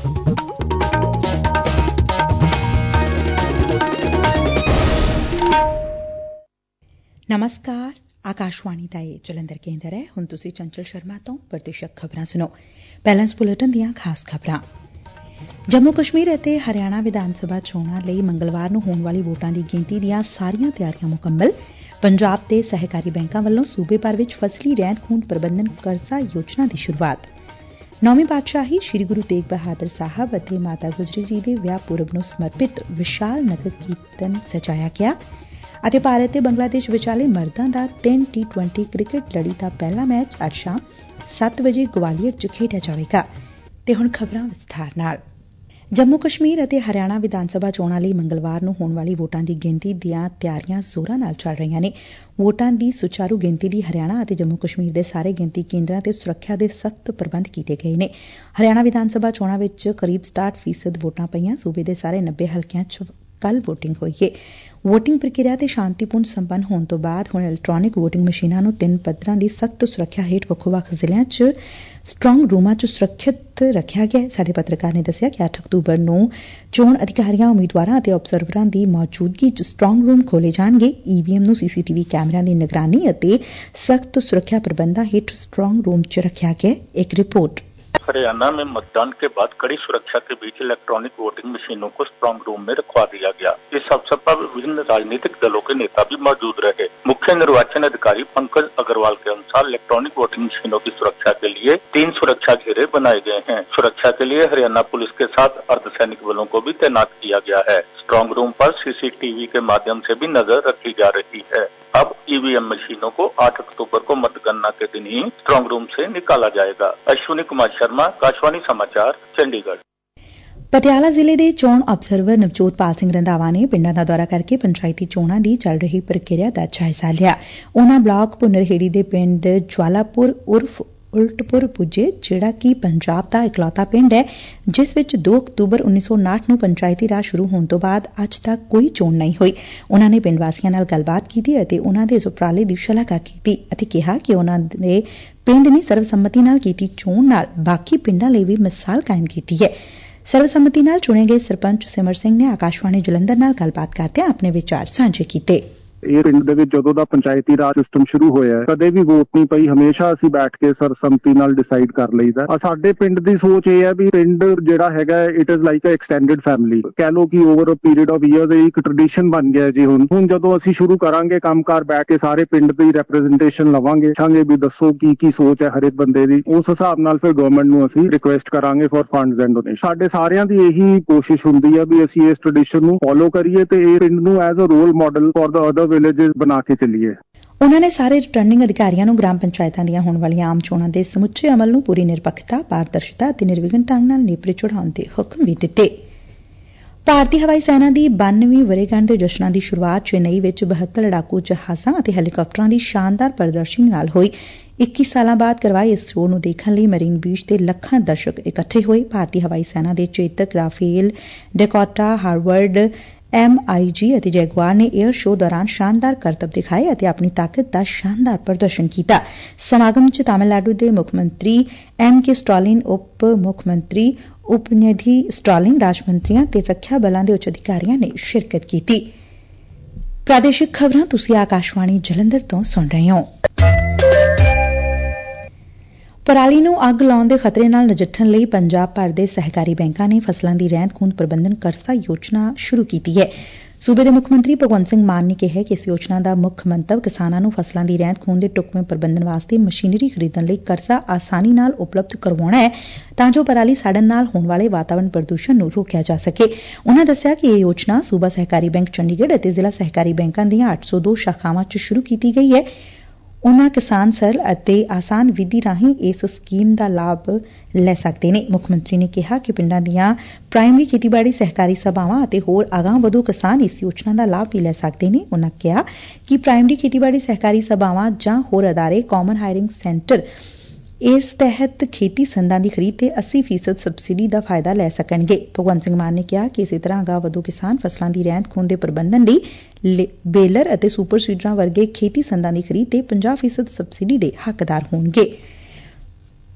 ਨਮਸਕਾਰ, ਆਕਾਸ਼ਵਾਣੀ ਦਾ ਇਹ ਜਲੰਧਰ ਕੇਂਦਰ ਹੈ। ਹੁਣ ਤੁਸੀਂ ਚੰਚਲ ਸ਼ਰਮਾ ਤੋਂ ਪ੍ਰਤੀਸ਼ਤ ਖਬਰਾਂ ਸੁਣੋ। ਪਹਿਲਾਂ ਇਸ ਬੁਲੇਟਿਨ ਦੀਆਂ ਖਾਸ ਖਬਰਾਂ। ਜੰਮੂ ਕਸ਼ਮੀਰ ਅਤੇ ਹਰਿਆਣਾ ਵਿਧਾਨ ਸਭਾ ਚੋਣਾਂ ਲਈ ਮੰਗਲਵਾਰ ਨੂੰ ਹੋਣ ਵਾਲੀ ਵੋਟਾਂ ਦੀ ਗਿਣਤੀ ਦੀਆਂ ਸਾਰੀਆਂ ਤਿਆਰੀਆਂ ਮੁਕੰਮਲ। ਪੰਜਾਬ ਦੇ ਸਹਿਕਾਰੀ ਬੈਂਕਾਂ ਵੱਲੋਂ ਸੂਬੇ ਭਰ ਵਿੱਚ ਫਸਲੀ ਰਹਿੰਦ ਖੂੰਹਦ ਪ੍ਰਬੰਧਨ ਕਰਜ਼ਾ ਯੋਜਨਾ ਦੀ ਸ਼ੁਰੂਆਤ। 9ਵੀਂ ਪਾਤਸ਼ਾਹੀ ਸ੍ਰੀ ਗੁਰੂ ਤੇਗ ਬਹਾਦਰ ਸਾਹਿਬ ਅਤੇ ਮਾਤਾ ਗੁਜਰੀ ਜੀ ਦੇ ਵਿਆਹ ਪੁਰਬ ਨੂੰ ਸਮਰਪਿਤ ਵਿਸ਼ਾਲ ਨਗਰ ਕੀਰਤਨ ਸਜਾਇਆ ਗਿਆ ਅਤੇ ਭਾਰਤ ਤੇ ਬੰਗਲਾਦੇਸ਼ ਵਿਚਾਲੇ ਮਰਦਾਂ ਦਾ 3 T20 ਕ੍ਰਿਕਟ ਲੜੀ ਦਾ ਪਹਿਲਾ ਮੈਚ ਅੱਜ ਸ਼ਾਮ 7 ਵਜੇ ਗਵਾਲੀਅਰ 'ਚ ਖੇਡਿਆ ਜਾਵੇਗਾ। ਤੇ ਹੁਣ ਖਬਰਾਂ ਵਿਸਥਾਰ ਨਾਲ। ਜੰਮੂ ਕਸ਼ਮੀਰ ਅਤੇ ਹਰਿਆਣਾ ਵਿਧਾਨ ਸਭਾ ਚੋਣਾਂ ਲਈ ਮੰਗਲਵਾਰ ਨੂੰ ਹੋਣ ਵਾਲੀ ਵੋਟਾਂ ਦੀ ਗਿਣਤੀ ਦੀਆਂ ਤਿਆਰੀਆਂ ਜ਼ੋਰਾਂ ਨਾਲ ਚੱਲ ਰਹੀਆਂ ਨੇ। ਵੋਟਾਂ ਦੀ ਸੁਚਾਰੂ ਗਿਣਤੀ ਲਈ ਹਰਿਆਣਾ ਅਤੇ ਜੰਮੂ ਕਸ਼ਮੀਰ ਦੇ ਸਾਰੇ ਗਿਣਤੀ ਕੇਂਦਰਾਂ ਤੇ ਸੁਰੱਖਿਆ ਦੇ ਸਖ਼ਤ ਪ੍ਰਬੰਧ ਕੀਤੇ ਗਏ ਨੇ। ਹਰਿਆਣਾ ਵਿਧਾਨ ਸਭਾ ਚੋਣਾਂ ਵਿੱਚ ਕਰੀਬ 67% ਵੋਟਾਂ ਪਈਆਂ। ਸੂਬੇ ਦੇ ਸਾਰੇ 90 ਹਲਕਿਆਂ 'ਚ ਕੱਲ੍ਹ ਵੋਟਿੰਗ ਹੋਈ ਏ। ਵੋਟਿੰਗ ਪ੍ਰਕਿਰਿਆ ਤੇ ਸ਼ਾਂਤੀਪੂਰਨ ਸੰਪੰਨ ਹੋਣ ਤੋਂ ਬਾਅਦ ਹੁਣ ਇਲੈਕਟ੍ਰਾਨਿਕ ਵੋਟਿੰਗ ਮਸ਼ੀਨਾਂ ਨੂੰ 3 ਪੱਧਰਾਂ ਦੀ ਸਖ਼ਤ ਸੁਰੱਖਿਆ ਹੇਠ ਵੱਖੋ-ਵੱਖ ਜ਼ਿਲ੍ਹਿਆਂ 'ਚ ਸਟਰਾਂਗ ਰੂਮਾਂ 'ਚ ਸੁਰੱਖਿਅਤ ਰੱਖਿਆ ਗਿਆ। ਸਾਡੇ ਪੱਤਰਕਾਰ ਨੇ ਦੱਸਿਆ ਕਿ 8 ਅਕਤੂਬਰ ਨੂੰ ਚੋਣ ਅਧਿਕਾਰੀਆਂ, ਉਮੀਦਵਾਰਾਂ ਅਤੇ ਅਬਜ਼ਰਵਰਾਂ ਦੀ ਮੌਜੂਦਗੀ 'ਚ ਸਟਰਾਂਗ ਰੂਮ ਖੋਲ੍ਹੇ ਜਾਣਗੇ। EVM ਨੂੰ CCTV ਕੈਮਰਿਆਂ ਦੀ ਨਿਗਰਾਨੀ ਅਤੇ ਸਖ਼ਤ ਸੁਰੱਖਿਆ ਪ੍ਰਬੰਧਾਂ ਹੇਠ स्ट्रांग रूम च रखा गया। एक रिपोर्ट। हरियाणा में मतदान के बाद कड़ी सुरक्षा के बीच इलेक्ट्रॉनिक वोटिंग मशीनों को स्ट्रांग रूम में रखवा दिया गया। इस अवसर पर विभिन्न राजनीतिक दलों के नेता भी मौजूद रहे। मुख्य निर्वाचन अधिकारी पंकज अग्रवाल के अनुसार इलेक्ट्रॉनिक वोटिंग मशीनों की सुरक्षा के लिए 3 सुरक्षा घेरे बनाए गए हैं। सुरक्षा के लिए हरियाणा पुलिस के साथ अर्धसैनिक बलों को भी तैनात किया गया है। स्ट्रांग रूम पर CCTV के माध्यम से भी नजर रखी जा रही है। अब EVM मशीनों को 8 अक्टूबर को मतगणना के दिन ही स्ट्रांग रूम से निकाला जाएगा। अश्विनी कुमार शर्मा, आकाशवाणी समाचार, चंडीगढ़। ਪਟਿਆਲਾ ਜ਼ਿਲ੍ਹੇ ਦੇ ਚੋਣ ਅਬਜ਼ਰਵਰ ਨਵਜੋਤਪਾਲ ਸਿੰਘ ਰੰਧਾਵਾ ਨੇ ਪਿੰਡਾਂ ਦਾ ਦੌਰਾ ਕਰਕੇ ਪੰਚਾਇਤੀ ਚੋਣਾਂ ਦੀ ਚੱਲ ਰਹੀ ਪ੍ਰਕਿਰਿਆ ਦਾ ਜਾਇਜ਼ਾ ਲਿਆ। ਉਨ੍ਹਾਂ ਬਲਾਕ ਭੁੰਨਰਹੇੜੀ ਦੇ ਪਿੰਡ ਜਵਾਲਾਪੁਰ ਉਰਫ ਉਲਟਪੁਰ ਪੁੱਜੇ, ਜਿਹੜਾ ਕਿ ਪੰਜਾਬ ਦਾ ਇਕਲੌਤਾ ਪਿੰਡ ਹੈ ਜਿਸ ਵਿੱਚ 2 ਅਕਤੂਬਰ 1959 ਨੂੰ ਪੰਚਾਇਤੀ ਰਾਜ ਸ਼ੁਰੂ ਹੋਣ ਤੋਂ ਬਾਅਦ ਅੱਜ ਤੱਕ ਕੋਈ ਚੋਣ ਨਹੀਂ ਹੋਈ। ਉਨ੍ਹਾਂ ਨੇ ਪਿੰਡ ਵਾਸੀਆਂ ਨਾਲ ਗੱਲਬਾਤ ਕੀਤੀ ਅਤੇ ਉਨ੍ਹਾਂ ਦੇ ਇਸ ਉਪਰਾਲੇ ਦੀ ਸ਼ਲਾਘਾ ਕੀਤੀ ਅਤੇ ਕਿਹਾ ਕਿ ਉਨ੍ਹਾਂ ਦੇ ਪਿੰਡ ਨੇ ਸਰਵਸੰਮਤੀ ਨਾਲ ਕੀਤੀ ਚੋਣ ਨਾਲ ਬਾਕੀ ਪਿੰਡਾਂ ਲਈ ਵੀ ਮਿਸਾਲ ਕਾਇਮ ਕੀਤੀ ਹੈ। ਸਰਵਸੰਮਤੀ ਨਾਲ ਚੁਣੇ ਗਏ ਸਰਪੰਚ ਸਿਮਰ ਸਿੰਘ ਨੇ ਆਕਾਸ਼ਵਾਣੀ ਜਲੰਧਰ ਨਾਲ ਗੱਲਬਾਤ ਕਰਦਿਆਂ ਆਪਣੇ ਵਿਚਾਰ ਸਾਂਝੇ ਕੀਤੇ। ਇਹ ਪਿੰਡ ਦੇ ਵਿੱਚ ਜਦੋਂ ਦਾ ਪੰਚਾਇਤੀ ਰਾਜ ਸਿਸਟਮ ਸ਼ੁਰੂ ਹੋਇਆ ਕਦੇ ਵੀ ਵੋਟ ਨਹੀਂ ਪਈ। ਹਮੇਸ਼ਾ ਅਸੀਂ ਬੈਠ ਕੇ ਸਰਬਸੰਮਤੀ ਨਾਲ ਡਿਸਾਈਡ ਕਰ ਲਈਦਾ। ਸਾਡੇ ਪਿੰਡ ਦੀ ਸੋਚ ਇਹ ਹੈ ਵੀ ਪਿੰਡ ਜਿਹੜਾ ਹੈਗਾ it is like a extended family. ਕਹਿ ਲਓ ਕਿ over a period of years ਇੱਕ ਟ੍ਰੈਡੀਸ਼ਨ ਬਣ ਗਿਆ ਜੀ। ਹੁਣ ਜਦੋਂ ਅਸੀਂ ਸ਼ੁਰੂ ਕਰਾਂਗੇ ਕੰਮਕਾਰ ਬੈਠ ਕੇ ਸਾਰੇ ਪਿੰਡ ਦੀ ਰੈਪਰੈਜ਼ੈਂਟੇਸ਼ਨ ਲਵਾਂਗੇ, ਪੁੱਛਾਂਗੇ ਵੀ ਦੱਸੋ ਕੀ ਸੋਚ ਹੈ ਹਰ ਇੱਕ ਬੰਦੇ ਦੀ। ਉਸ ਹਿਸਾਬ ਨਾਲ ਫਿਰ ਗਵਰਨਮੈਂਟ ਨੂੰ ਅਸੀਂ ਰਿਕੁਐਸਟ ਕਰਾਂਗੇ ਫॉर ਫੰਡਸ ਐਂਡ ਡੋਨੇਸ਼ਨ। ਸਾਡੇ ਸਾਰਿਆਂ ਦੀ ਇਹੀ ਕੋਸ਼ਿਸ਼ ਹੁੰਦੀ ਹੈ ਵੀ ਅਸੀਂ ਇਸ ਟ੍ਰੈਡੀਸ਼ਨ ਨੂੰ ਫੋਲੋ ਕਰੀਏ ਤੇ ਇਹ ਪਿੰਡ ਨੂੰ as a role model for the other villages ਬਣਾ ਕੇ ਚੱਲੀਏ। ਉਨ੍ਹਾਂ ਨੇ ਸਾਰੇ ਰਿਟਰਨਿੰਗ ਅਧਿਕਾਰੀਆਂ ਨੂੰ ਗ੍ਰਾਮ ਪੰਚਾਇਤਾਂ ਦੀਆਂ ਹੋਣ ਵਾਲੀਆਂ ਆਮ ਚੋਣਾਂ ਦੇ ਸਮੁੱਚੇ ਅਮਲ ਨੂੰ ਪੂਰੀ ਨਿਰਪੱਖਤਾ, ਪਾਰਦਰਸ਼ਤਾ ਅਤੇ ਨਿਰਵਿਘਨ ਢੰਗ ਨਾਲ ਨੇਪਰੇ ਚੜ੍ਹਾਉਣ ਦੇ ਹੁਕਮ ਵੀ ਦਿੱਤੇ। ਭਾਰਤੀ ਹਵਾਈ ਸੈਨਾ ਦੀ 92ਵੀਂ ਵਰ੍ਹੇਗੰਢ ਦੇ ਜਸ਼ਨਾਂ ਦੀ ਸ਼ੁਰੂਆਤ ਚੇਨਈ ਵਿੱਚ 72 ਲੜਾਕੂ ਜਹਾਜ਼ਾਂ ਅਤੇ ਹੈਲੀਕਾਪਟਰਾਂ ਦੀ ਸ਼ਾਨਦਾਰ ਪ੍ਰਦਰਸ਼ਨੀ ਨਾਲ ਹੋਈ। 21 ਸਾਲਾਂ ਬਾਅਦ ਕਰਵਾਏ ਇਸ ਸ਼ੋਅ ਨੂੰ ਦੇਖਣ ਲਈ ਮਰੀਨ ਬੀਚ ਤੇ ਲੱਖਾਂ ਦਰਸ਼ਕ ਇਕੱਠੇ ਹੋਏ। ਭਾਰਤੀ ਹਵਾਈ ਸੈਨਾ ਦੇ Chetak, Rafale, Dakota, Harvard, MiG ਅਤੇ ਜੈਗੁਆਰ ਨੇ ਏਅਰ ਸ਼ੋਅ ਦੌਰਾਨ ਸ਼ਾਨਦਾਰ ਕਰਤੱਵ ਦਿਖਾਏ ਅਤੇ ਆਪਣੀ ਤਾਕਤ ਦਾ ਸ਼ਾਨਦਾਰ ਪ੍ਰਦਰਸ਼ਨ ਕੀਤਾ। ਸਮਾਗਮ ਚ ਤਾਮਿਲਨਾਡੂ ਦੇ ਮੁੱਖ ਮੰਤਰੀ MK ਸਟਾਲਿਨ, ਉਪ ਮੁੱਖ ਮੰਤਰੀ ਉਪਨਿਧੀ ਸਟਾਲਿਨ, ਰਾਜ ਮੰਤਰੀਆਂ ਤੇ ਰੱਖਿਆ ਬਲਾਂ ਦੇ ਉੱਚ ਅਧਿਕਾਰੀਆਂ ਨੇ ਸ਼ਿਰਕਤ ਕੀਤੀ। ਪ੍ਰਾਦੇਸ਼ਿਕ ਖਬਰਾਂ ਤੁਸੀਂ ਆਕਾਸ਼ਵਾਣੀ ਜਲੰਧਰ ਤੋਂ ਸੁਣ ਰਹੇ ਹੋ। ਪਰਾਲੀ ਨੂੰ ਅੱਗ ਲਾਉਣ ਦੇ ਖਤਰੇ ਨਾਲ ਨਜਿੱਠਣ ਲਈ ਪੰਜਾਬ ਭਰ ਦੇ ਸਹਿਕਾਰੀ ਬੈਂਕਾਂ ਨੇ ਫਸਲਾਂ ਦੀ ਰਹਿੰਦ ਖੂੰਹਦ ਪ੍ਰਬੰਧਨ ਕਰਜ਼ਾ ਯੋਜਨਾ ਸ਼ੁਰੂ ਕੀਤੀ ਹੈ। ਸੂਬੇ ਦੇ ਮੁੱਖ ਮੰਤਰੀ ਭਗਵੰਤ ਸਿੰਘ ਮਾਨ ਨੇ ਕਿਹਾ ਕਿ ਇਸ ਯੋਜਨਾ ਦਾ ਮੁੱਖ ਮੰਤਵ ਕਿਸਾਨਾਂ ਨੂੰ ਫਸਲਾਂ ਦੀ ਰਹਿੰਦ ਖੂੰਹਦ ਦੇ ਢੁਕਵੇਂ ਪ੍ਰਬੰਧਨ ਵਾਸਤੇ ਮਸ਼ੀਨਰੀ ਖਰੀਦਣ ਲਈ ਕਰਜ਼ਾ ਆਸਾਨੀ ਨਾਲ ਉਪਲਬਧ ਕਰਵਾਉਣਾ ਹੈ ਤਾਂ ਜੋ ਪਰਾਲੀ ਸਾੜਨ ਨਾਲ ਹੋਣ ਵਾਲੇ ਵਾਤਾਵਰਣ ਪ੍ਰਦੂਸ਼ਣ ਨੂੰ ਰੋਕਿਆ ਜਾ ਸਕੇ। ਉਨ੍ਹਾਂ ਦੱਸਿਆ ਕਿ ਇਹ ਯੋਜਨਾ ਸੂਬਾ ਸਹਿਕਾਰੀ ਬੈਂਕ ਚੰਡੀਗੜ੍ਹ ਅਤੇ ਜ਼ਿਲ੍ਹਾ ਸਹਿਕਾਰੀ ਬੈਂਕਾਂ ਦੀਆਂ 802 ਸ਼ਾਖਾਵਾਂ 'ਚ ਸ਼ੁਰੂ ਕੀਤੀ ਗਈ ਹੈ। ਉਨ੍ਹਾਂ ਕਿਸਾਨ ਸਰਲ ਅਤੇ ਆਸਾਨ ਵਿਧੀ ਰਾਹੀਂ ਇਸ ਸਕੀਮ ਦਾ ਲਾਭ ਲੈ ਸਕਦੇ ਨੇ। ਮੁੱਖ ਮੰਤਰੀ ਨੇ ਕਿਹਾ ਕਿ ਪਿੰਡਾਂ ਦੀਆਂ ਪ੍ਰਾਇਮਰੀ ਖੇਤੀਬਾੜੀ ਸਹਿਕਾਰੀ ਸਭਾਵਾਂ ਅਤੇ ਹੋਰ ਅਗਾਂਹਵਧੂ ਕਿਸਾਨ ਇਸ ਯੋਜਨਾ ਦਾ ਲਾਭ ਵੀ ਲੈ ਸਕਦੇ ਨੇ। ਉਨ੍ਹਾਂ ਕਿਹਾ ਕਿ ਪ੍ਰਾਇਮਰੀ ਖੇਤੀਬਾੜੀ ਸਹਿਕਾਰੀ ਸਭਾਵਾਂ ਜਾਂ ਹੋਰ ਅਦਾਰੇ ਕਾਮਨ ਹਾਇਰਿੰਗ ਸੈਂਟਰ ਇਸ ਤਹਿਤ ਖੇਤੀ ਸੰਦਾਂ ਦੀ ਖਰੀਦ ਤੇ 80% ਸਬਸਿਡੀ ਦਾ ਫਾਇਦਾ ਲੈ ਸਕਣਗੇ। ਭਗਵੰਤ ਸਿੰਘ ਮਾਨ ਨੇ ਕਿਹਾ ਕਿ ਇਸੇ ਤਰ੍ਹਾਂ ਅਗਾਂਹਵਧੂ ਕਿਸਾਨ ਫਸਲਾਂ ਦੀ ਰਹਿੰਦ ਖੂੰਹਦ ਦੇ ਪ੍ਰਬੰਧਨ ਲਈ ਬੇਲਰ ਅਤੇ ਸੁਪਰ ਸੀਡਰਾਂ ਵਰਗੇ ਖੇਤੀ ਸੰਦਾਂ ਦੀ ਖਰੀਦ ਤੇ 50% ਸਬਸਿਡੀ ਦੇ ਹੱਕਦਾਰ ਹੋਣਗੇ।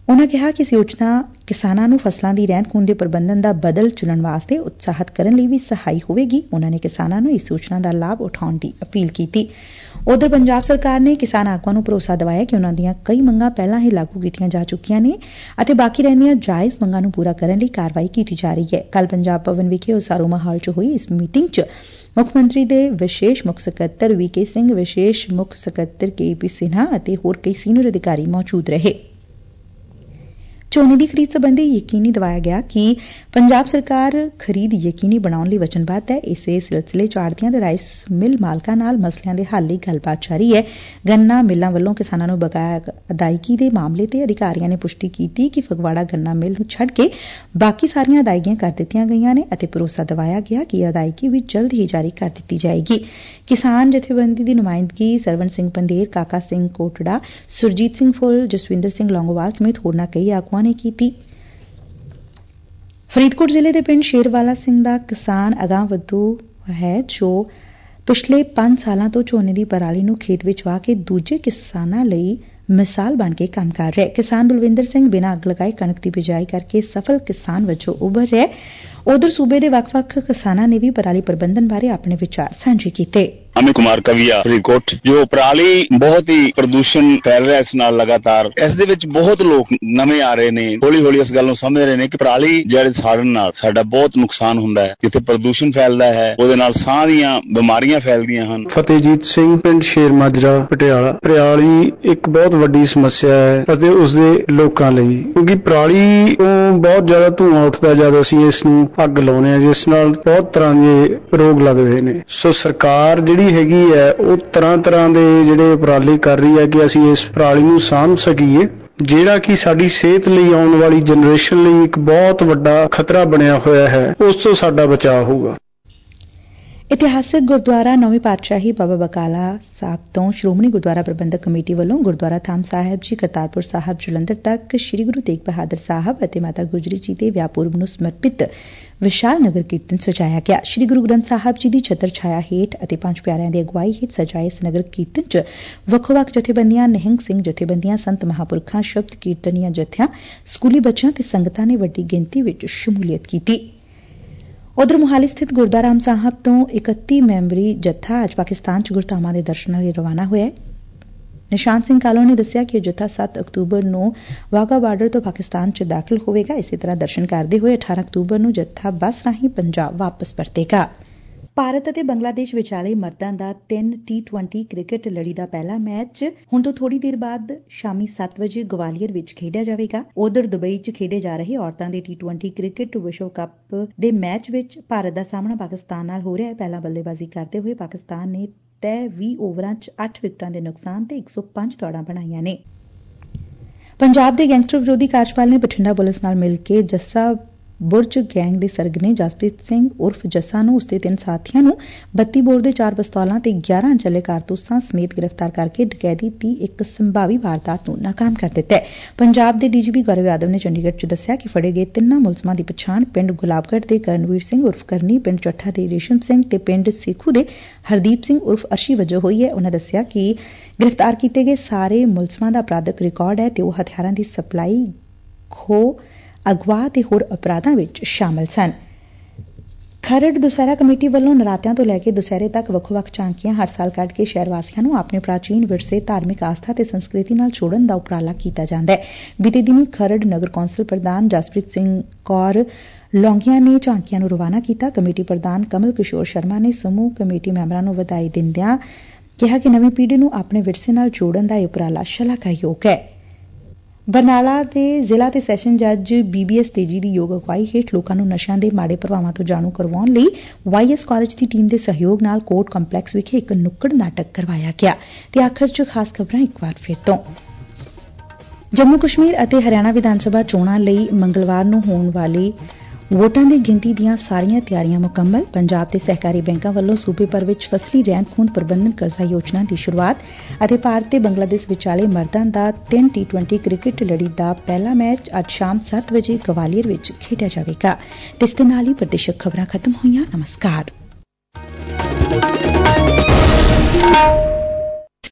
ਉਨਾਂ ਕਿਹਾ ਕਿ ਇਸ ਯੋਜਨਾ ਕਿਸਾਨਾਂ ਨੂੰ ਫਸਲਾਂ ਦੀ ਰਹਿੰਦ ਖੂੰਹਦ ਦੇ ਪ੍ਰਬੰਧਨ ਦਾ ਬਦਲ ਚੁਣਨ ਵਾਸਤੇ ਉਤਸ਼ਾਹਿਤ ਕਰਨ ਲਈ ਵੀ ਸਹਾਈ ਹੋਵੇਗੀ। ਉਨਾਂ ਨੇ ਕਿਸਾਨਾਂ ਨੂੰ ਇਸ ਯੋਜਨਾ ਦਾ ਲਾਭ ਉਠਾਉਣ ਦੀ ਅਪੀਲ ਕੀਤੀ। ਉਧਰ ਪੰਜਾਬ ਸਰਕਾਰ ਨੇ ਕਿਸਾਨ ਆਗੂਆਂ ਨੂੰ ਭਰੋਸਾ ਦਿਵਾਇਆ ਕਿ ਉਨਾਂ ਦੀਆਂ ਕਈ ਮੰਗਾਂ ਪਹਿਲਾਂ ਹੀ ਲਾਗੂ ਕੀਤੀਆਂ ਜਾ ਚੁੱਕੀਆਂ ਨੇ ਅਤੇ ਬਾਕੀ ਰਹਿੰਦੀਆਂ ਜਾਇਜ਼ ਮੰਗਾਂ ਨੂੰ ਪੂਰਾ ਕਰਨ ਲਈ ਕਾਰਵਾਈ ਕੀਤੀ ਜਾ ਰਹੀ ਹੈ। ਕੱਲ੍ਹ ਪੰਜਾਬ ਭਵਨ ਵਿਖੇ ਉਸਾਰੂ ਮਾਹੌਲ 'ਚ ਹੋਈ ਇਸ ਮੀਟਿੰਗ 'ਚ ਮੁੱਖ ਮੰਤਰੀ ਦੇ ਵਿਸ਼ੇਸ਼ ਮੁੱਖ ਸਕੱਤਰ VK ਸਿੰਘ, ਵਿਸ਼ੇਸ਼ ਮੁੱਖ ਸਕੱਤਰ KP ਸਿਨਹਾ ਅਤੇ ਹੋਰ ਕਈ ਸੀਨੀਅਰ ਅਧਿਕਾਰੀ ਮੌਜੂਦ ਰਹੇ। ਝੋਨੇ ਦੀ ਖਰੀਦ ਸਬੰਧੀ ਯਕੀਨੀ ਦਿਵਾਇਆ ਗਿਆ ਕਿ ਪੰਜਾਬ ਸਰਕਾਰ ਖਰੀਦ ਯਕੀਨੀ ਬਣਾਉਣ ਲਈ ਵਚਨਬੱਧ ਹੈ। ਇਸੇ ਸਿਲਸਿਲੇ 'ਚ ਆੜ੍ਹਤੀਆਂ ਤੇ ਰਾਈਸ ਮਿਲ ਮਾਲਕਾਂ ਨਾਲ ਮਸਲਿਆਂ ਦੇ ਹੱਲ ਲਈ ਗੱਲਬਾਤ ਜਾਰੀ ਹੈ। ਗੰਨਾ ਮਿੱਲਾਂ ਵੱਲੋਂ ਕਿਸਾਨਾਂ ਨੂੰ ਬਕਾਇਆ ਅਦਾਇਗੀ ਦੇ ਮਾਮਲੇ ਤੇ ਅਧਿਕਾਰੀਆਂ ਨੇ ਪੁਸ਼ਟੀ ਕੀਤੀ ਕਿ ਫਗਵਾੜਾ ਗੰਨਾ ਮਿੱਲ ਨੂੰ ਛੱਡ ਕੇ ਬਾਕੀ ਸਾਰੀਆਂ ਅਦਾਇਗੀਆਂ ਕਰ ਦਿੱਤੀਆਂ ਗਈਆਂ ਨੇ ਅਤੇ ਭਰੋਸਾ ਦਿਵਾਇਆ ਗਿਆ ਕਿ ਇਹ ਅਦਾਇਗੀ ਵੀ ਜਲਦ ਹੀ ਜਾਰੀ ਕਰ ਦਿੱਤੀ ਜਾਏਗੀ। ਕਿਸਾਨ ਜਥੇਬੰਦੀ ਦੀ ਨੁਮਾਇੰਦਗੀ ਸਰਵਣ ਸਿੰਘ ਪੰਦੇਰ, ਕਾਕਾ ਸਿੰਘ ਕੋਟੜਾ, ਸੁਰਜੀਤ ਸਿੰਘ ਫੁੱਲ, ਜਸਵਿੰਦਰ ਸਿੰਘ ਲੌਂਗੋਵਾਲ ਸਮੇਤ ਹੋਰਨਾਂ ਕਈ ਆਗੂਆਂ ਨੇ ਕੀਤੀ। ਫਰੀਦਕੋਟ ਜ਼ਿਲ੍ਹੇ ਦੇ ਪਿੰਡ ਸ਼ੇਰਵਾਲਾ ਸਿੰਘ ਦਾ ਕਿਸਾਨ ਅਗਾਂਹਵਧੂ ਹੈ ਜੋ ਪਿਛਲੇ 5 ਸਾਲਾਂ ਤੋਂ ਝੋਨੇ ਦੀ ਪਰਾਲੀ ਨੂੰ ਖੇਤ ਵਿੱਚ ਵਾਹ ਕੇ ਦੂਜੇ ਕਿਸਾਨਾਂ ਲਈ ਮਿਸਾਲ ਬਣ ਕੇ ਕੰਮ ਕਰ ਰਿਹਾ ਹੈ। ਕਿਸਾਨ ਬਲਵਿੰਦਰ ਸਿੰਘ ਬਿਨਾਂ ਅੱਗ ਲਗਾਏ ਕਣਕ ਦੀ ਬਿਜਾਈ ਕਰਕੇ ਸਫਲ ਕਿਸਾਨ ਵਜੋਂ ਉੱਭਰ ਰਿਹਾ ਹੈ। ਉਧਰ ਸੂਬੇ ਦੇ ਵੱਖ-ਵੱਖ ਕਿਸਾਨਾਂ ਨੇ ਵੀ ਪਰਾਲੀ ਪ੍ਰਬੰਧਨ ਬਾਰੇ ਆਪਣੇ ਵਿਚਾਰ ਸਾਂਝੇ ਕੀਤੇ। अमित कुमार कविया फरीदकोट जो पराली बहुत ही प्रदूषण फैल रहा है इस नाल लगातार इस दे विच बहुत लोग नਵੇਂ आ रहे ने हौली हौली इस गल ਨੂੰ ਸਮਝ ਰਹੇ ਨੇ ਕਿ ਪਰਾਲੀ ਜਿਹੜੇ ਸਾੜਨ ਨਾਲ ਸਾਡਾ ਬਹੁਤ ਨੁਕਸਾਨ ਹੁੰਦਾ ਹੈ। ਜਿੱਥੇ ਪ੍ਰਦੂਸ਼ਣ ਫੈਲਦਾ ਹੈ ਉਹਦੇ ਨਾਲ ਸਾਹ ਦੀਆਂ ਬਿਮਾਰੀਆਂ ਫੈਲਦੀਆਂ ਹਨ। ਫਤਿਹਜੀਤ ਸਿੰਘ ਪਿੰਡ ਸ਼ੇਰ ਮਾਜਰਾ ਪਟਿਆਲਾ। ਪਰਾਲੀ ਇੱਕ ਬਹੁਤ ਵੱਡੀ ਸਮੱਸਿਆ ਹੈ ਅਤੇ ਉਸਦੇ ਲੋਕਾਂ ਲਈ ਕਿਉਂਕਿ ਪਰਾਲੀ ਤੋਂ ਬਹੁਤ ਜ਼ਿਆਦਾ ਧੂੰਆਂ ਉੱਠਦਾ ਜਦ ਅਸੀਂ ਇਸ ਨੂੰ ਅੱਗ ਲਾਉਂਦੇ ਹਾਂ ਜਿਸ ਨਾਲ ਬਹੁਤ ਤਰ੍ਹਾਂ ਦੇ ਰੋਗ ਲੱਗਦੇ ਨੇ। ਸੋ ਸਰਕਾਰ ਜਿਹੜੀ ਹੈਗੀ ਹੈ ਉਹ ਤਰ੍ਹਾਂ ਦੇ ਜਿਹੜੇ ਉਪਰਾਲੇ ਕਰ ਰਹੀ ਹੈ ਕਿ ਅਸੀਂ ਇਸ ਪਰਾਲੀ ਨੂੰ ਸਾਂਭ ਸਕੀਏ ਜਿਹੜਾ ਕਿ ਸਾਡੀ ਸਿਹਤ ਲਈ ਆਉਣ ਵਾਲੀ ਜਨਰੇਸ਼ਨ ਲਈ ਇੱਕ ਬਹੁਤ ਵੱਡਾ ਖਤਰਾ ਬਣਿਆ ਹੋਇਆ ਹੈ। ਉਸ ਤੋਂ ਸਾਡਾ ਬਚਾਅ ਹੋਊਗਾ। ਇਤਿਹਾਸਕ ਗੁਰਦੁਆਰਾ ਨੌਵੀਂ ਪਾਤਸ਼ਾਹੀ ਬਾਬਾ ਬਕਾਲਾ ਸਾਹਿਬ ਤੋਂ ਸ਼੍ਰੋਮਣੀ ਗੁਰਦੁਆਰਾ ਪ੍ਰਬੰਧਕ ਕਮੇਟੀ ਵੱਲੋਂ ਗੁਰਦੁਆਰਾ ਥੰਮ ਸਾਹਿਬ ਜੀ ਕਰਤਾਰਪੁਰ ਸਾਹਿਬ ਜਲੰਧਰ ਤੱਕ ਸ੍ਰੀ ਗੁਰੂ ਤੇਗ ਬਹਾਦਰ ਸਾਹਿਬ ਅਤੇ ਮਾਤਾ ਗੁਜਰੀ ਜੀ ਦੇ ਵਿਆਹ ਪੁਰਬ ਨੂੰ ਸਮਰਪਿਤ ਵਿਸ਼ਾਲ ਨਗਰ ਕੀਰਤਨ ਸਜਾਇਆ ਗਿਆ। ਸ੍ਰੀ ਗੁਰੂ ਗ੍ਰੰਥ ਸਾਹਿਬ ਜੀ ਦੀ ਛਤਰ ਛਾਇਆ ਹੇਠ ਅਤੇ ਪੰਜ ਪਿਆਰਿਆਂ ਦੀ ਅਗਵਾਈ ਹੇਠ ਸਜਾਏ ਇਸ ਨਗਰ ਕੀਰਤਨ 'ਚ ਵੱਖੋ-ਵੱਖ ਜਥੇਬੰਦੀਆਂ, ਨਿਹੰਗ ਸਿੰਘ ਜਥੇਬੰਦੀਆਂ, ਸੰਤ ਮਹਾਂਪੁਰਖਾਂ, ਸ਼ਬਦ ਕੀਰਤਨੀਆਂ ਜਥਿਆਂ, ਸਕੂਲੀ ਬੱਚਿਆਂ ਤੇ ਸੰਗਤਾਂ ਨੇ ਵੱਡੀ ਗਿਣਤੀ ਵਿੱਚ ਸ਼ਮੂਲੀਅਤ ਕੀਤੀ। ਉਧਰ ਮੁਹਾਲੀ ਸਥਿਤ ਗੁਰਦੁਆਰਾ ਰਾਮ ਸਾਹਿਬ ਤੋਂ 31 ਮੈਂਬਰੀ ਜੱਥਾ ਅੱਜ ਪਾਕਿਸਤਾਨ 'ਚ ਗੁਰਧਾਮਾਂ ਦੇ ਦਰਸ਼ਨਾਂ ਲਈ ਰਵਾਨਾ ਹੋਇਆ। ਨਿਸ਼ਾਨ ਸਿੰਘ ਕਾਲੋ ਨੇ ਦੱਸਿਆ ਕਿ ਇਹ ਜੱਥਾ 7 ਅਕਤੂਬਰ ਨੂੰ ਵਾਹਗਾ ਬਾਰਡਰ ਤੋਂ ਪਾਕਿਸਤਾਨ 'ਚ ਦਾਖਲ ਹੋਵੇਗਾ। ਇਸੇ ਤਰ੍ਹਾਂ ਦਰਸ਼ਨ ਕਰਦੇ ਹੋਏ 18 ਅਕਤੂਬਰ ਨੂੰ ਜੱਥਾ ਬੱਸ ਰਾਹੀਂ ਪੰਜਾਬ ਵਾਪਸ ਪਰਤੇਗਾ। ਭਾਰਤ ਅਤੇ ਬੰਗਲਾਦੇਸ਼ ਵਿਚਾਲੇ ਮਰਦਾਂ ਦਾ 3 T20 ਕ੍ਰਿਕਟ ਲੜੀ ਦਾ ਪਹਿਲਾ ਮੈਚ ਹੁਣ ਤੋਂ ਥੋੜੀ ਦੇਰ ਬਾਅਦ ਸ਼ਾਮੀ 7 ਵਜੇ ਗਵਾਲੀਅਰ ਵਿੱਚ ਖੇਡਿਆ ਜਾਵੇਗਾ। ਉਧਰ ਦੁਬਈ 'ਚ ਖੇਡੇ ਜਾ ਰਹੇ ਔਰਤਾਂ ਦੇ T20 ਕ੍ਰਿਕਟ ਵਿਸ਼ਵ ਕੱਪ ਦੇ ਮੈਚ ਵਿੱਚ ਭਾਰਤ ਦਾ ਸਾਹਮਣਾ ਪਾਕਿਸਤਾਨ ਨਾਲ ਹੋ ਰਿਹਾ ਹੈ। ਪਹਿਲਾਂ ਬੱਲੇਬਾਜ਼ੀ ਕਰਦੇ ਹੋਏ ਪਾਕਿਸਤਾਨ ਨੇ ਤੈਅ 20 ਓਵਰਾਂ 'ਚ 8 ਵਿਕਟਾਂ ਦੇ ਨੁਕਸਾਨ ਤੇ 105 ਦੌੜਾਂ ਬਣਾਈਆਂ ਨੇ। ਪੰਜਾਬ ਦੇ ਗੈਂਗਸਟਰ ਵਿਰੋਧੀ ਕਾਰਜਪਾਲ ਨੇ ਬਠਿੰਡਾ ਪੁਲਿਸ ਨਾਲ ਮਿਲ ਕੇ ਜੱਸਾ ਬੁਰਜ ਗੈਂਗ ਦੇ ਸਰਗਨੇ ਜਸਪ੍ਰੀਤ ਸਿੰਘ ਉਰਫ ਜੱਸਾ ਨੂੰ ਉਸਦੇ 3 ਸਾਥੀਆਂ ਨੂੰ 32 ਬੋਰ ਦੇ 4 ਪਿਸਤੌਲਾਂ ਤੇ 11 ਅਣਚੱਲੇ ਕਾਰਤੂਸਾਂ ਸਮੇਤ ਗ੍ਰਿਫਤਾਰ ਕਰਕੇ ਡਕੈਤੀ ਦੀ ਇੱਕ ਸੰਭਾਵੀ ਵਾਰਦਾਤ ਨੂੰ ਨਾਕਾਮ ਕਰ ਦਿੱਤਾ ਹੈ। ਪੰਜਾਬ ਦੇ DGP ਗੌਰਵ ਯਾਦਵ ਨੇ ਚੰਡੀਗੜ੍ਹ 'ਚ ਦੱਸਿਆ ਕਿ ਫੜੇ ਗਏ 3 ਮੁਲਜ਼ਮਾਂ ਦੀ ਪਛਾਣ ਪਿੰਡ ਗੁਲਾਬਗੜ੍ਹ ਦੇ ਕਰਨਵੀਰ ਸਿੰਘ ਉਰਫ ਕਰਨੀ, ਪਿੰਡ ਚੱਠਾ ਦੇ ਰੇਸ਼ਮ ਸਿੰਘ ਤੇ ਪਿੰਡ ਸੇਖੂ ਦੇ ਹਰਦੀਪ ਸਿੰਘ ਉਰਫ ਅਰਸ਼ੀ ਵਜੋਂ ਹੋਈ ਹੈ। ਉਨ੍ਹਾਂ ਦੱਸਿਆ ਕਿ ਗ੍ਰਿਫਤਾਰ ਕੀਤੇ ਗਏ ਸਾਰੇ ਮੁਲਜ਼ਮਾਂ ਦਾ ਅਪਰਾਧਕ ਰਿਕਾਰਡ ਹੈ ਤੇ ਉਹ ਹਥਿਆਰਾਂ ਦੀ ਸਪਲਾਈ, ਖੋਹ, ਅਗਵਾ ਤੇ ਹੋਰ ਅਪਰਾਧਾਂ ਵਿੱਚ ਸ਼ਾਮਲ ਸਨ। ਖਰੜ ਦੁਸਹਿਰਾ ਕਮੇਟੀ ਵੱਲੋਂ ਨਰਾਤਿਆਂ ਤੋਂ ਲੈ ਕੇ ਦੁਸਹਿਰੇ ਤੱਕ ਵੱਖੋ-ਵੱਖ ਝਾਂਕੀਆਂ ਹਰ ਸਾਲ ਕੱਢ ਕੇ ਸ਼ਹਿਰ ਵਾਸੀਆਂ ਨੂੰ ਆਪਣੇ ਪ੍ਰਾਚੀਨ ਵਿਰਸੇ, ਧਾਰਮਿਕ ਆਸਥਾ ਤੇ ਸੰਸਕ੍ਰਿਤੀ ਨਾਲ ਜੋੜਨ ਦਾ ਉਪਰਾਲਾ ਕੀਤਾ ਜਾਂਦਾ ਹੈ। ਬੀਤੇ ਦਿਨੀ ਖਰੜ ਨਗਰ ਕੌਂਸਲ ਪ੍ਰਧਾਨ ਜਸਪ੍ਰੀਤ ਸਿੰਘ ਕੌਰ ਲੌਂਗੀਆਂ ਨੇ ਝਾਂਕੀਆਂ ਨੂੰ ਰਵਾਨਾ ਕੀਤਾ। ਕਮੇਟੀ ਪ੍ਰਧਾਨ ਕਮਲ ਕਿਸ਼ੋਰ ਸ਼ਰਮਾ ਨੇ ਸਮੂਹ ਕਮੇਟੀ ਮੈਂਬਰਾਂ ਨੂੰ ਵਧਾਈ ਦਿੰਦਿਆਂ ਕਿਹਾ ਕਿ ਨਵੀਂ ਪੀੜ੍ਹੀ ਨੂੰ ਆਪਣੇ ਵਿਰਸੇ ਨਾਲ ਜੋੜਨ ਦਾ ਇਹ ਉਪਰਾਲਾ ਸ਼ਲਾਘਾਯੋਗ ਹੈ। ਬਰਨਾਲਾ ਦੇ ਜ਼ਿਲ੍ਹਾ ਤੇ ਸੈਸ਼ਨ ਜੱਜ BBS ਤੇਜੀ ਦੀ ਯੋਗ ਅਗਵਾਈ ਹੇਠ ਲੋਕਾਂ ਨੂੰ ਨਸ਼ਿਆਂ ਦੇ ਮਾੜੇ ਪ੍ਰਭਾਵਾਂ ਤੋਂ ਜਾਣੂ ਕਰਵਾਉਣ ਲਈ YS ਕਾਲਜ ਦੀ ਟੀਮ ਦੇ ਸਹਿਯੋਗ ਨਾਲ ਕੋਰਟ ਕੰਪਲੈਕਸ ਵਿਖੇ ਇੱਕ ਨੁੱਕੜ ਨਾਟਕ ਕਰਵਾਇਆ ਗਿਆ। ਤੇ ਆਖਰ 'ਚ ਖਾਸ ਖਬਰਾਂ ਇੱਕ ਵਾਰ ਫਿਰ ਤੋਂ। ਜੰਮੂ ਕਸ਼ਮੀਰ ਅਤੇ ਹਰਿਆਣਾ ਵਿਧਾਨ ਸਭਾ ਚੋਣਾਂ ਲਈ ਮੰਗਲਵਾਰ ਨੂੰ ਹੋਣ ਵਾਲੀ ਵੋਟਾਂ ਦੀ ਗਿਣਤੀ ਦੀਆਂ ਸਾਰੀਆਂ ਤਿਆਰੀਆਂ ਮੁਕੰਮਲ। ਪੰਜਾਬ ਦੇ ਸਹਿਕਾਰੀ ਬੈਂਕਾਂ ਵੱਲੋਂ ਸੂਬੇ ਭਰ ਵਿੱਚ ਫਸਲੀ ਰਹਿੰਦ ਖੂੰਹਦ ਪ੍ਰਬੰਧਨ ਕਰਜ਼ਾ ਯੋਜਨਾ ਦੀ ਸ਼ੁਰੂਆਤ ਅਤੇ ਭਾਰਤ ਤੇ ਬੰਗਲਾਦੇਸ਼ ਵਿਚਾਲੇ ਮਰਦਾਂ ਦਾ 3 T20 ਕ੍ਰਿਕਟ ਲੜੀ ਦਾ ਪਹਿਲਾ ਮੈਚ ਅੱਜ ਸ਼ਾਮ 7 ਵਜੇ ਗਵਾਲੀਅਰ ਵਿੱਚ ਖੇਡਿਆ ਜਾਵੇਗਾ। ਤੇ ਇਸ ਦੇ ਨਾਲ ਹੀ ਪ੍ਰਦੇਸ਼ਕ ਖਬਰਾਂ ਖਤਮ ਹੋਈਆਂ। ਨਮਸਕਾਰ।